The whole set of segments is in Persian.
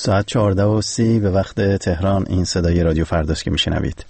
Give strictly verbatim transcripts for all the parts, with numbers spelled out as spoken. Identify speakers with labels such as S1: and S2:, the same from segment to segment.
S1: ساعت چهارده و سی به وقت تهران. این صدای رادیو فرداست که میشنوید.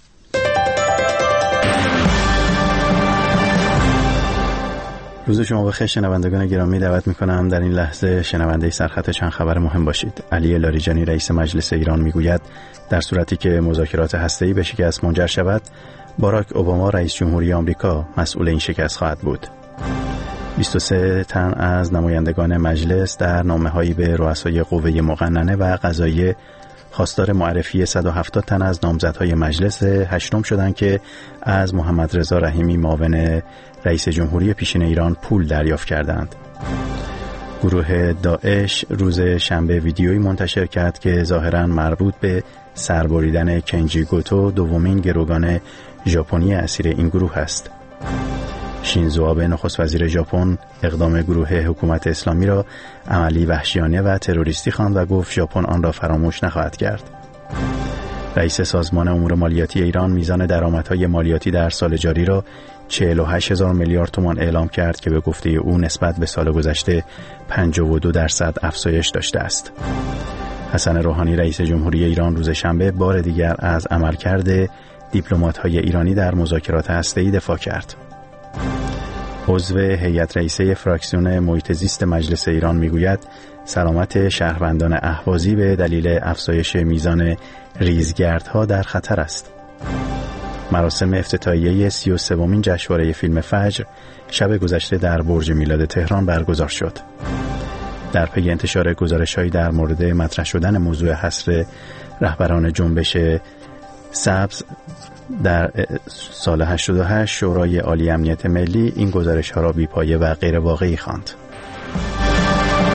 S1: روز شما بخیر شنوندگان گرامی. دعوت میکنم در این لحظه شنونده سرخط چند خبر مهم باشید. علی لاریجانی رئیس مجلس ایران میگوید در صورتی که مذاکرات هسته‌ای به شکست منجر شود، باراک اوباما رئیس جمهوری آمریکا مسئول این شکست خواهد بود. بیست و سه تن از نمایندگان مجلس در نامه‌هایی به رؤسای قوه مقننه و قضاییه خواستار معرفی صد و هفتاد تن از نامزدهای مجلس هشتم شدند که از محمد رضا رحیمی معاون رئیس جمهوری پیشین ایران پول دریافت کردند. گروه داعش روز شنبه ویدیویی منتشر کرد که ظاهراً مربوط به سربریدن کنجی گوتو، دومین گروگان ژاپنی اسیر این گروه است. شینزو آبه نخست وزیر ژاپن اقدام گروه حکومت اسلامی را عملی وحشیانه و تروریستی خواند و گفت ژاپن آن را فراموش نخواهد کرد. رئیس سازمان امور مالیاتی ایران میزان درآمدهای مالیاتی در سال جاری را چهل و هشت هزار میلیارد تومان اعلام کرد که به گفته او نسبت به سال گذشته پنجاه و دو درصد افزایش داشته است. حسن روحانی رئیس جمهوری ایران روز شنبه بار دیگر از عملکرد دیپلمات‌های ایرانی در مذاکرات هسته‌ای دفاع کرد. عضو هیئت رئیسه فراکسیون محیط زیست مجلس ایران میگوید سلامت شهروندان اهوازی به دلیل افزایش میزان ریزگردها در خطر است. مراسم افتتاحیه سی و سومین جشنواره فیلم فجر شب گذشته در برج میلاد تهران برگزار شد. در پی انتشار گزارش‌هایی در مورد مطرح شدن موضوع حصر رهبران جنبش سبز در سال هشتاد و هشت، شورای عالی امنیت ملی این گزارش‌ها را بی‌پایه و غیر واقعی خواند.